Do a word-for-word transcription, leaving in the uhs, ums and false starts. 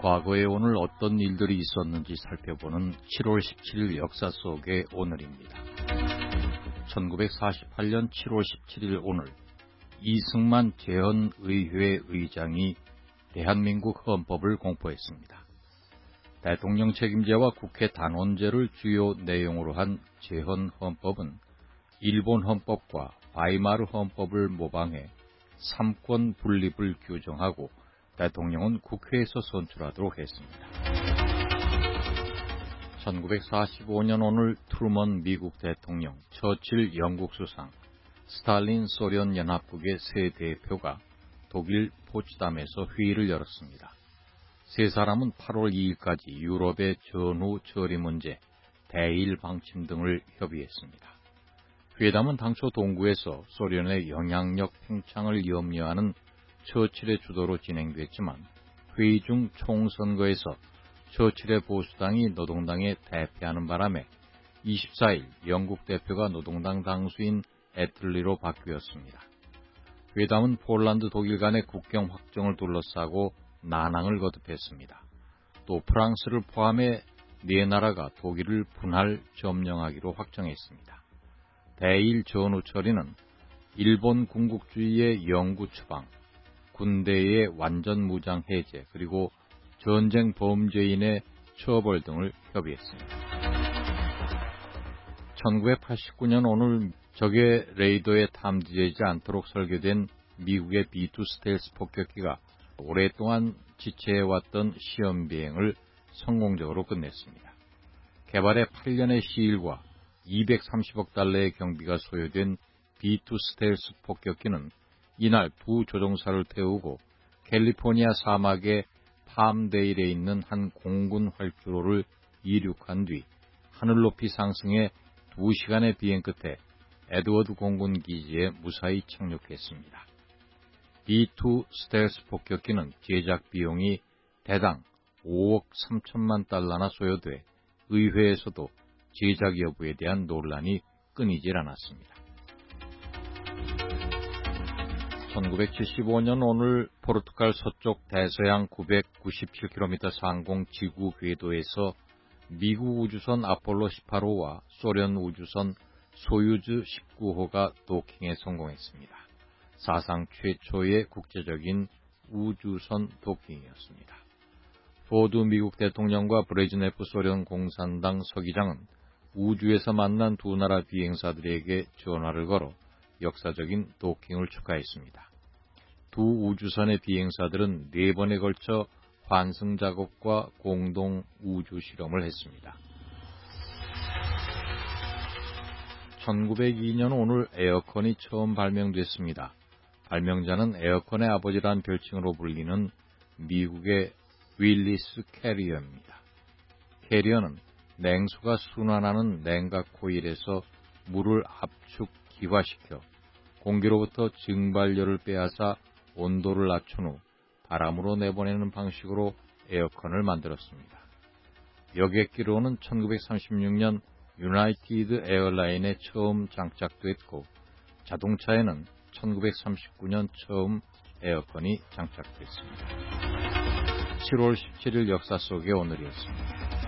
과거에 오늘 어떤 일들이 있었는지 살펴보는 칠월 십칠일 역사 속의 오늘입니다. 천구백사십팔년 칠월 십칠일 오늘 이승만 제헌의회 의장이 대한민국 헌법을 공포했습니다. 대통령 책임제와 국회 단원제를 주요 내용으로 한 제헌헌법은 일본 헌법과 바이마르 헌법을 모방해 삼권 분립을 규정하고 대통령은 국회에서 선출하도록 했습니다. 천구백사십오년 오늘 트루먼 미국 대통령, 처칠 영국 수상, 스탈린 소련 연합국의 세 대표가 독일 포츠담에서 회의를 열었습니다. 세 사람은 팔월 이일까지 유럽의 전후 처리 문제, 대일 방침 등을 협의했습니다. 회담은 당초 동구에서 소련의 영향력 팽창을 염려하는 처칠의 주도로 진행됐지만 회의 중 총선거에서 처칠의 보수당이 노동당에 대패하는 바람에 이십사일 영국 대표가 노동당 당수인 애틀리로 바뀌었습니다. 회담은 폴란드 독일 간의 국경 확정을 둘러싸고 난항을 거듭했습니다. 또 프랑스를 포함해 네 나라가 독일을 분할 점령하기로 확정했습니다. 대일 전후 처리는 일본 군국주의의 영구 추방, 군대의 완전 무장 해제, 그리고 전쟁 범죄인의 처벌 등을 협의했습니다. 천구백팔십구년 오늘 적의 레이더에 탐지되지 않도록 설계된 미국의 비 투 스텔스 폭격기가 오랫동안 지체해왔던 시험 비행을 성공적으로 끝냈습니다. 개발에 팔 년의 시일과 이백삼십억 달러의 경비가 소요된 비 투 스텔스 폭격기는 이날 두 조종사를 태우고 캘리포니아 사막의 팜데일에 있는 한 공군 활주로를 이륙한 뒤 하늘 높이 상승해 두 시간의 비행 끝에 에드워드 공군 기지에 무사히 착륙했습니다. 비 투 스텔스 폭격기는 제작 비용이 대당 오억 삼천만 달러나 소요돼 의회에서도 제작 여부에 대한 논란이 끊이질 않았습니다. 천구백칠십오년 오늘 포르투갈 서쪽 대서양 구백구십칠 킬로미터 상공 지구 궤도에서 미국 우주선 아폴로 십팔호와 소련 우주선 소유즈 십구호가 도킹에 성공했습니다. 사상 최초의 국제적인 우주선 도킹이었습니다. 포드 미국 대통령과 브레즈네프 소련 공산당 서기장은 우주에서 만난 두 나라 비행사들에게 전화를 걸어 역사적인 도킹을 축하했습니다. 두 우주선의 비행사들은 네 번에 걸쳐 환승 작업과 공동 우주 실험을 했습니다. 천구백이년 오늘 에어컨이 처음 발명됐습니다. 발명자는 에어컨의 아버지란 별칭으로 불리는 미국의 윌리스 캐리어입니다. 캐리어는 냉수가 순환하는 냉각 코일에서 물을 압축 기화시켜 공기로부터 증발열을 빼앗아 온도를 낮춘 후 바람으로 내보내는 방식으로 에어컨을 만들었습니다. 여객기로는 천구백삼십육년 유나이티드 에어라인에 처음 장착됐고 자동차에는 천구백삼십구년 처음 에어컨이 장착됐습니다. 칠월 십칠일 역사 속의 오늘이었습니다.